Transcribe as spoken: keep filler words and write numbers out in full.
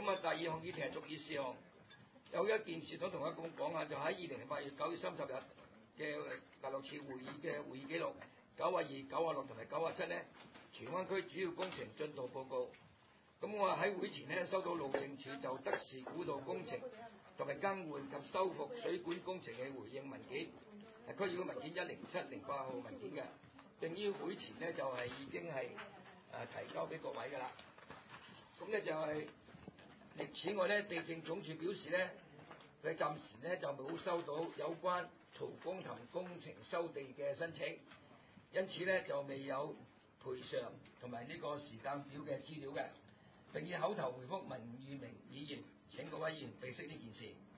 咁啊，第二項議題係續議事項，有一件事想同大家講下，就喺二零零八月九月三十日嘅第六次會議嘅會議記錄九啊二、九啊六同埋九啊七呢，荃灣區主要工程進度報告。咁我喺會前呢，收到路政署就德士古道工程同埋更換及修復水管工程嘅回應文件，係區議會文件一零七零八號文件嘅，並於會前呢，就係、是、已經係誒、呃、提交俾各位㗎啦。咁呢就係、是，此外呢，地政總署表示呢，佢暫時呢就冇收到有關曹公潭工程收地嘅申請，因此呢就未有賠償同埋呢個時間表嘅資料嘅。並以口頭回覆文裕明議員，請各位議員備悉呢件事。